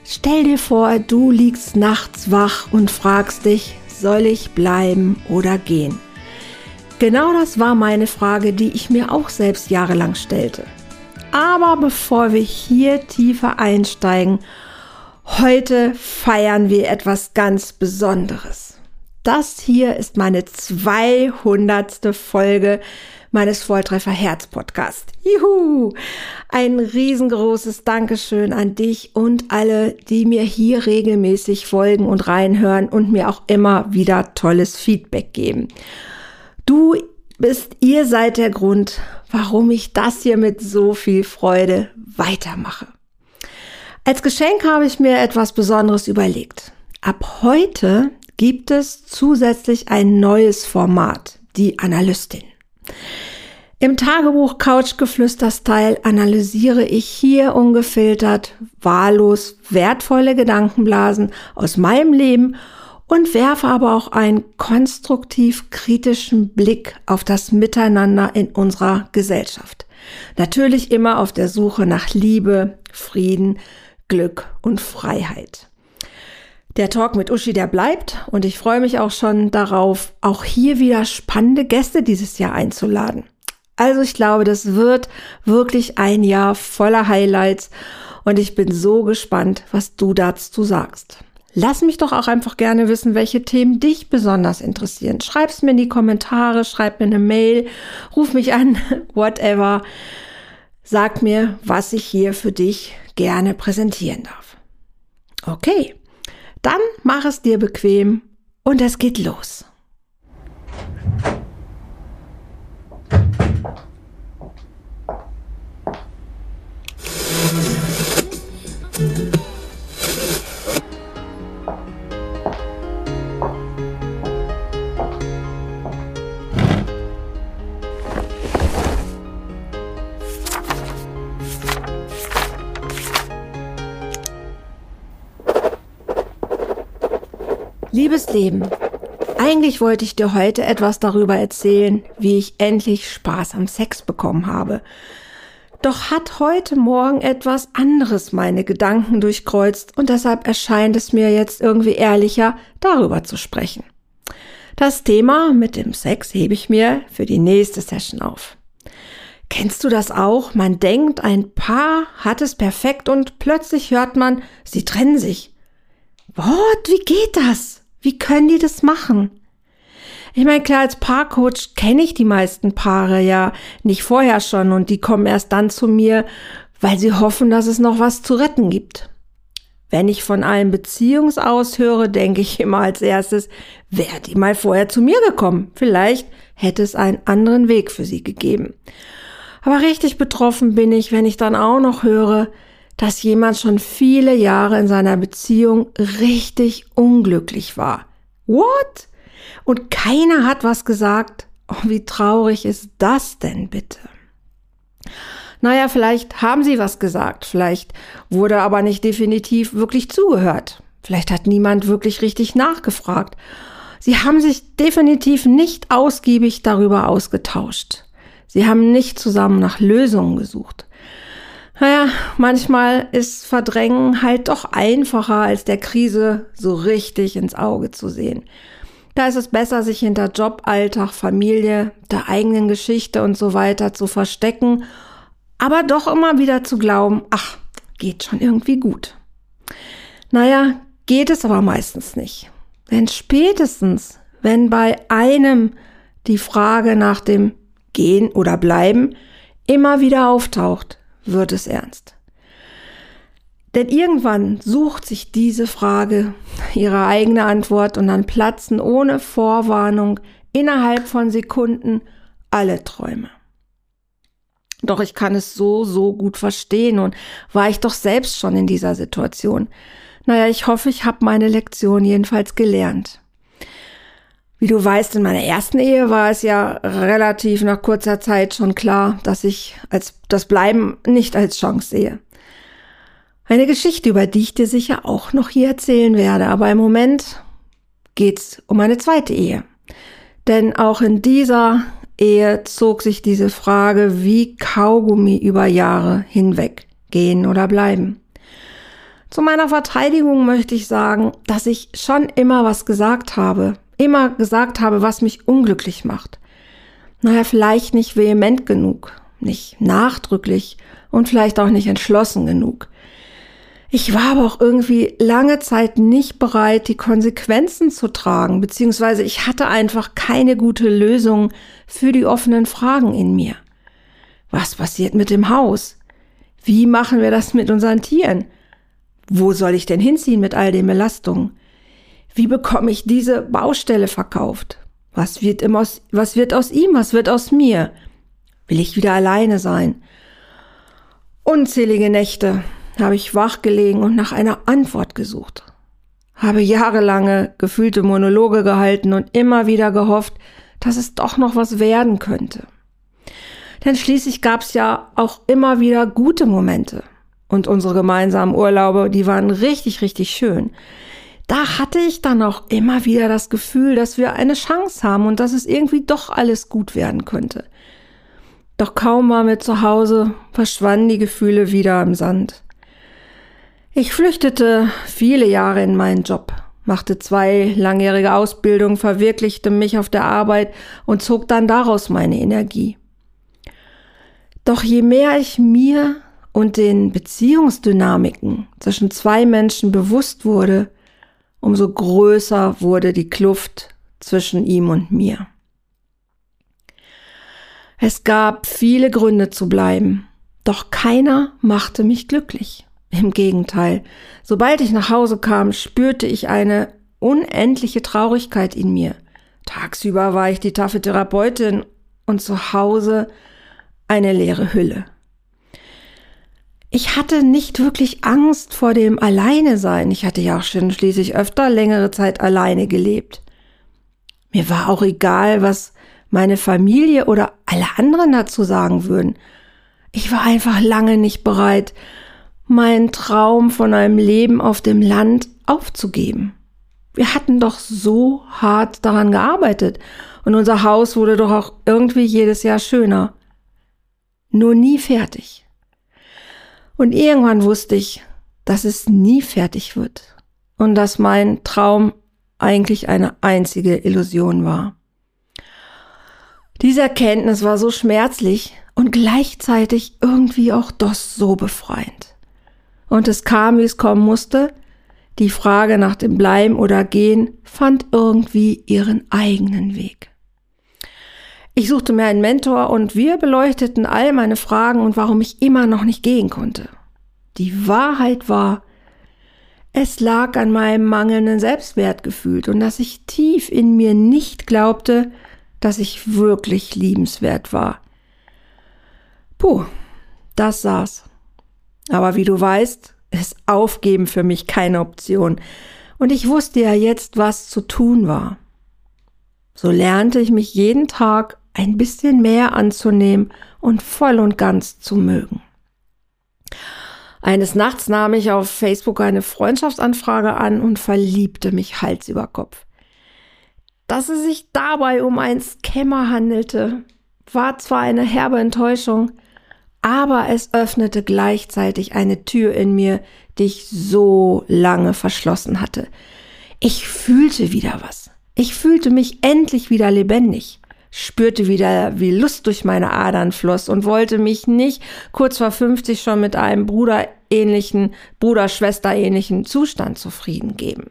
Stell dir vor, du liegst nachts wach und fragst dich, soll ich bleiben oder gehen? Genau das war meine Frage, die ich mir auch selbst jahrelang stellte. Aber bevor wir hier tiefer einsteigen, heute feiern wir etwas ganz Besonderes. Das hier ist meine 200. Folge meines Volltreffer Herz Podcast. Juhu! Ein riesengroßes Dankeschön an dich und alle, die mir hier regelmäßig folgen und reinhören und mir auch immer wieder tolles Feedback geben. Ihr seid der Grund, warum ich das hier mit so viel Freude weitermache. Als Geschenk habe ich mir etwas Besonderes überlegt. Ab heute gibt es zusätzlich ein neues Format, die Analystin. Im Tagebuch Couchgeflüster-Style analysiere ich hier ungefiltert, wahllos wertvolle Gedankenblasen aus meinem Leben und werfe aber auch einen konstruktiv-kritischen Blick auf das Miteinander in unserer Gesellschaft. Natürlich immer auf der Suche nach Liebe, Frieden, Glück und Freiheit. Der Talk mit Uschi, der bleibt und ich freue mich auch schon darauf, auch hier wieder spannende Gäste dieses Jahr einzuladen. Also ich glaube, das wird wirklich ein Jahr voller Highlights und ich bin so gespannt, was du dazu sagst. Lass mich doch auch einfach gerne wissen, welche Themen dich besonders interessieren. Schreib's mir in die Kommentare, schreib mir eine Mail, ruf mich an, whatever. Sag mir, was ich hier für dich gerne präsentieren darf. Okay. Dann mach es dir bequem und es geht los. Liebes Leben, eigentlich wollte ich dir heute etwas darüber erzählen, wie ich endlich Spaß am Sex bekommen habe. Doch hat heute Morgen etwas anderes meine Gedanken durchkreuzt und deshalb erscheint es mir jetzt irgendwie ehrlicher, darüber zu sprechen. Das Thema mit dem Sex hebe ich mir für die nächste Session auf. Kennst du das auch? Man denkt, ein Paar hat es perfekt und plötzlich hört man, sie trennen sich. What? Wie geht das? Wie können die das machen? Ich meine, klar, als Paarcoach kenne ich die meisten Paare ja nicht vorher schon und die kommen erst dann zu mir, weil sie hoffen, dass es noch was zu retten gibt. Wenn ich von einem Beziehungsaus höre, denke ich immer als erstes, wäre die mal vorher zu mir gekommen. Vielleicht hätte es einen anderen Weg für sie gegeben. Aber richtig betroffen bin ich, wenn ich dann auch noch höre, dass jemand schon viele Jahre in seiner Beziehung richtig unglücklich war. What? Und keiner hat was gesagt? Oh, wie traurig ist das denn bitte? Naja, vielleicht haben sie was gesagt, vielleicht wurde aber nicht definitiv wirklich zugehört. Vielleicht hat niemand wirklich richtig nachgefragt. Sie haben sich definitiv nicht ausgiebig darüber ausgetauscht. Sie haben nicht zusammen nach Lösungen gesucht. Naja, manchmal ist Verdrängen halt doch einfacher, als der Krise so richtig ins Auge zu sehen. Da ist es besser, sich hinter Job, Alltag, Familie, der eigenen Geschichte und so weiter zu verstecken, aber doch immer wieder zu glauben, ach, geht schon irgendwie gut. Naja, geht es aber meistens nicht. Denn spätestens, wenn bei einem die Frage nach dem Gehen oder Bleiben immer wieder auftaucht, wird es ernst. Denn irgendwann sucht sich diese Frage ihre eigene Antwort und dann platzen ohne Vorwarnung innerhalb von Sekunden alle Träume. Doch ich kann es so gut verstehen und war ich doch selbst schon in dieser Situation. Naja, ich hoffe, ich habe meine Lektion jedenfalls gelernt. Wie du weißt, in meiner ersten Ehe war es ja relativ nach kurzer Zeit schon klar, dass ich das Bleiben nicht als Chance sehe. Eine Geschichte, über die ich dir sicher auch noch hier erzählen werde, aber im Moment geht's um eine zweite Ehe. Denn auch in dieser Ehe zog sich diese Frage wie Kaugummi über Jahre hinweg, gehen oder bleiben. Zu meiner Verteidigung möchte ich sagen, dass ich schon immer was gesagt habe. Immer gesagt habe, was mich unglücklich macht. Naja, vielleicht nicht vehement genug, nicht nachdrücklich und vielleicht auch nicht entschlossen genug. Ich war aber auch irgendwie lange Zeit nicht bereit, die Konsequenzen zu tragen, beziehungsweise ich hatte einfach keine gute Lösung für die offenen Fragen in mir. Was passiert mit dem Haus? Wie machen wir das mit unseren Tieren? Wo soll ich denn hinziehen mit all den Belastungen? Wie bekomme ich diese Baustelle verkauft? Was wird aus ihm? Was wird aus mir? Will ich wieder alleine sein? Unzählige Nächte habe ich wach gelegen und nach einer Antwort gesucht. Habe jahrelange gefühlte Monologe gehalten und immer wieder gehofft, dass es doch noch was werden könnte. Denn schließlich gab es ja auch immer wieder gute Momente. Und unsere gemeinsamen Urlaube, die waren richtig, richtig schön. Da hatte ich dann auch immer wieder das Gefühl, dass wir eine Chance haben und dass es irgendwie doch alles gut werden könnte. Doch kaum waren wir zu Hause, verschwanden die Gefühle wieder im Sand. Ich flüchtete viele Jahre in meinen Job, machte 2 langjährige Ausbildungen, verwirklichte mich auf der Arbeit und zog dann daraus meine Energie. Doch je mehr ich mir und den Beziehungsdynamiken zwischen 2 Menschen bewusst wurde, umso größer wurde die Kluft zwischen ihm und mir. Es gab viele Gründe zu bleiben, doch keiner machte mich glücklich. Im Gegenteil, sobald ich nach Hause kam, spürte ich eine unendliche Traurigkeit in mir. Tagsüber war ich die taffe Therapeutin und zu Hause eine leere Hülle. Ich hatte nicht wirklich Angst vor dem Alleinesein. Ich hatte ja auch schon schließlich öfter längere Zeit alleine gelebt. Mir war auch egal, was meine Familie oder alle anderen dazu sagen würden. Ich war einfach lange nicht bereit, meinen Traum von einem Leben auf dem Land aufzugeben. Wir hatten doch so hart daran gearbeitet und unser Haus wurde doch auch irgendwie jedes Jahr schöner. Nur nie fertig. Und irgendwann wusste ich, dass es nie fertig wird und dass mein Traum eigentlich eine einzige Illusion war. Diese Erkenntnis war so schmerzlich und gleichzeitig irgendwie auch doch so befreiend. Und es kam, wie es kommen musste. Die Frage nach dem Bleiben oder Gehen fand irgendwie ihren eigenen Weg. Ich suchte mir einen Mentor und wir beleuchteten all meine Fragen und warum ich immer noch nicht gehen konnte. Die Wahrheit war, es lag an meinem mangelnden Selbstwertgefühl und dass ich tief in mir nicht glaubte, dass ich wirklich liebenswert war. Puh, das saß. Aber wie du weißt, ist Aufgeben für mich keine Option. Und ich wusste ja jetzt, was zu tun war. So lernte ich mich jeden Tag ein bisschen mehr anzunehmen und voll und ganz zu mögen. Eines Nachts nahm ich auf Facebook eine Freundschaftsanfrage an und verliebte mich Hals über Kopf. Dass es sich dabei um einen Scammer handelte, war zwar eine herbe Enttäuschung, aber es öffnete gleichzeitig eine Tür in mir, die ich so lange verschlossen hatte. Ich fühlte wieder was. Ich fühlte mich endlich wieder lebendig, spürte wieder, wie Lust durch meine Adern floss und wollte mich nicht kurz vor 50 schon mit einem Bruder-Schwester-ähnlichen Zustand zufrieden geben.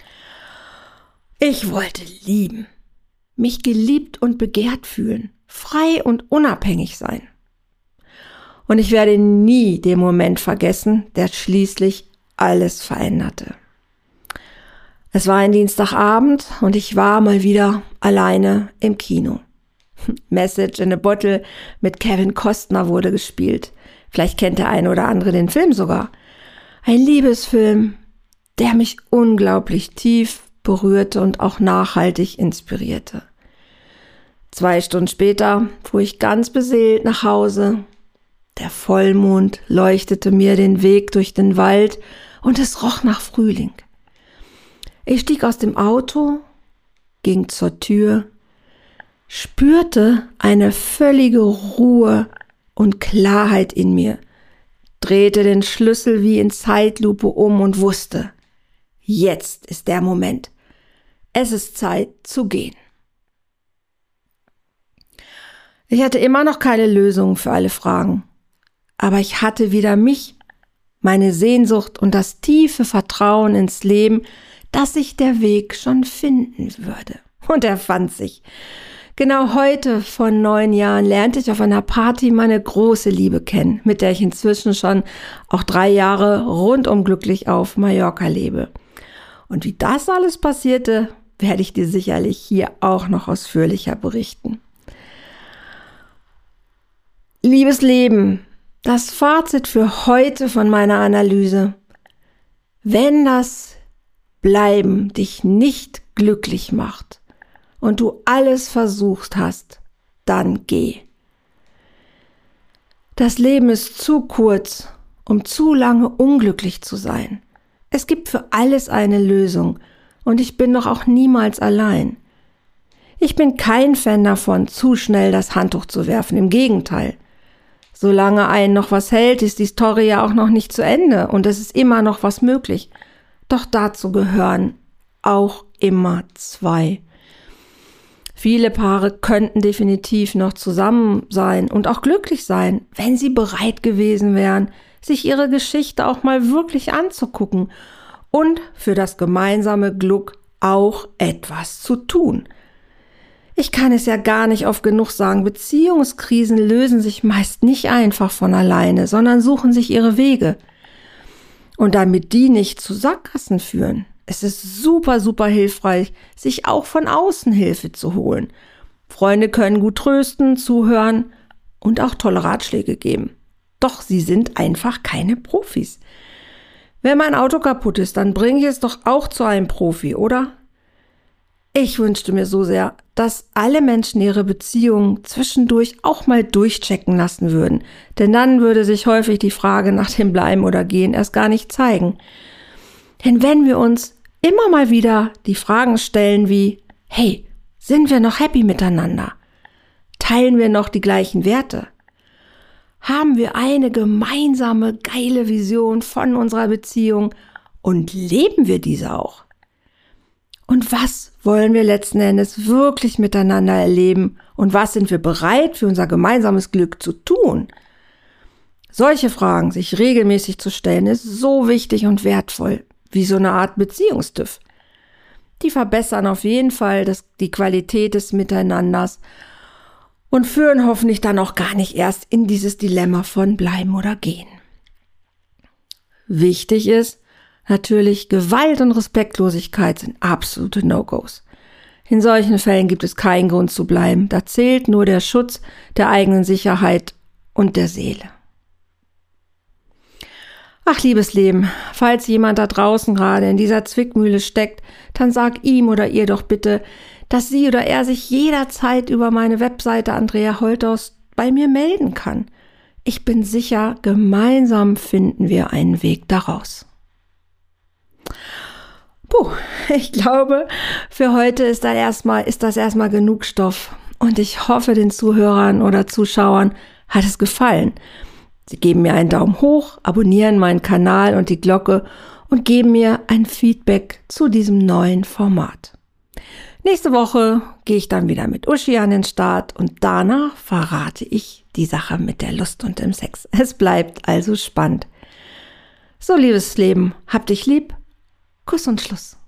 Ich wollte lieben, mich geliebt und begehrt fühlen, frei und unabhängig sein. Und ich werde nie den Moment vergessen, der schließlich alles veränderte. Es war ein Dienstagabend und ich war mal wieder alleine im Kino. Message in a Bottle mit Kevin Costner wurde gespielt. Vielleicht kennt der eine oder andere den Film sogar. Ein Liebesfilm, der mich unglaublich tief berührte und auch nachhaltig inspirierte. 2 Stunden später fuhr ich ganz beseelt nach Hause. Der Vollmond leuchtete mir den Weg durch den Wald und es roch nach Frühling. Ich stieg aus dem Auto, ging zur Tür, spürte eine völlige Ruhe und Klarheit in mir, drehte den Schlüssel wie in Zeitlupe um und wusste, jetzt ist der Moment. Es ist Zeit zu gehen. Ich hatte immer noch keine Lösung für alle Fragen, aber ich hatte wieder mich, meine Sehnsucht und das tiefe Vertrauen ins Leben, dass sich der Weg schon finden würde. Und er fand sich. Genau heute, vor 9 Jahren, lernte ich auf einer Party meine große Liebe kennen, mit der ich inzwischen schon auch 3 Jahre rundum glücklich auf Mallorca lebe. Und wie das alles passierte, werde ich dir sicherlich hier auch noch ausführlicher berichten. Liebes Leben, das Fazit für heute von meiner Analyse. Wenn das Bleiben dich nicht glücklich macht und du alles versucht hast, dann geh. Das Leben ist zu kurz, um zu lange unglücklich zu sein. Es gibt für alles eine Lösung und ich bin doch auch niemals allein. Ich bin kein Fan davon, zu schnell das Handtuch zu werfen, im Gegenteil. Solange einen noch was hält, ist die Story ja auch noch nicht zu Ende und es ist immer noch was möglich. Doch dazu gehören auch immer 2. Viele Paare könnten definitiv noch zusammen sein und auch glücklich sein, wenn sie bereit gewesen wären, sich ihre Geschichte auch mal wirklich anzugucken und für das gemeinsame Glück auch etwas zu tun. Ich kann es ja gar nicht oft genug sagen, Beziehungskrisen lösen sich meist nicht einfach von alleine, sondern suchen sich ihre Wege. Und damit die nicht zu Sackgassen führen, es ist super, super hilfreich, sich auch von außen Hilfe zu holen. Freunde können gut trösten, zuhören und auch tolle Ratschläge geben. Doch sie sind einfach keine Profis. Wenn mein Auto kaputt ist, dann bringe ich es doch auch zu einem Profi, oder? Ich wünschte mir so sehr, dass alle Menschen ihre Beziehungen zwischendurch auch mal durchchecken lassen würden. Denn dann würde sich häufig die Frage nach dem Bleiben oder Gehen erst gar nicht zeigen. Denn wenn wir uns immer mal wieder die Fragen stellen wie, hey, sind wir noch happy miteinander? Teilen wir noch die gleichen Werte? Haben wir eine gemeinsame, geile Vision von unserer Beziehung und leben wir diese auch? Und was wollen wir letzten Endes wirklich miteinander erleben und was sind wir bereit für unser gemeinsames Glück zu tun? Solche Fragen sich regelmäßig zu stellen, ist so wichtig und wertvoll, wie so eine Art Beziehungstüv. Die verbessern auf jeden Fall die Qualität des Miteinanders und führen hoffentlich dann auch gar nicht erst in dieses Dilemma von bleiben oder gehen. Wichtig ist, natürlich, Gewalt und Respektlosigkeit sind absolute No-Gos. In solchen Fällen gibt es keinen Grund zu bleiben. Da zählt nur der Schutz der eigenen Sicherheit und der Seele. Ach, liebes Leben, falls jemand da draußen gerade in dieser Zwickmühle steckt, dann sag ihm oder ihr doch bitte, dass sie oder er sich jederzeit über meine Webseite Andrea Holthaus bei mir melden kann. Ich bin sicher, gemeinsam finden wir einen Weg daraus. Puh, ich glaube, für heute ist das erstmal genug Stoff und ich hoffe, den Zuhörern oder Zuschauern hat es gefallen. Sie geben mir einen Daumen hoch, abonnieren meinen Kanal und die Glocke und geben mir ein Feedback zu diesem neuen Format. Nächste Woche gehe ich dann wieder mit Uschi an den Start und danach verrate ich die Sache mit der Lust und dem Sex. Es bleibt also spannend. So, liebes Leben, hab dich lieb. Kuss und Schluss.